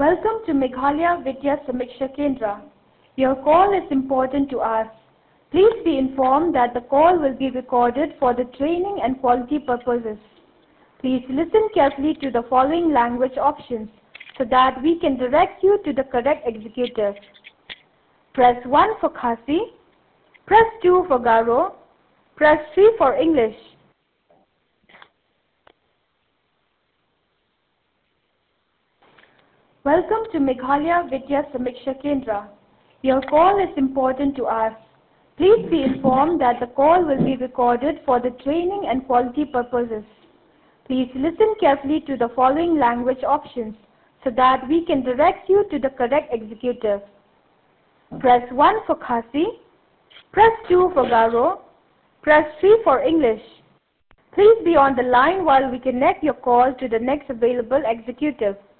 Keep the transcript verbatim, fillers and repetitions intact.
Welcome to Meghalaya Vidya Samiksha Kendra. Your call is important to us. Please be informed that the call will be recorded for the training and quality purposes. Please listen carefully to the following language options so that we can direct you to the correct executive. Press one for Khasi, press two for Garo, press three for English. Welcome to Meghalaya Vidya Samiksha Kendra. Your call is important to us. Please be informed that the call will be recorded for the training and quality purposes. Please listen carefully to the following language options so that we can direct you to the correct executive. Press one for Khasi, press two for Garo, press three for English. Please be on the line while we connect your call to the next available executive.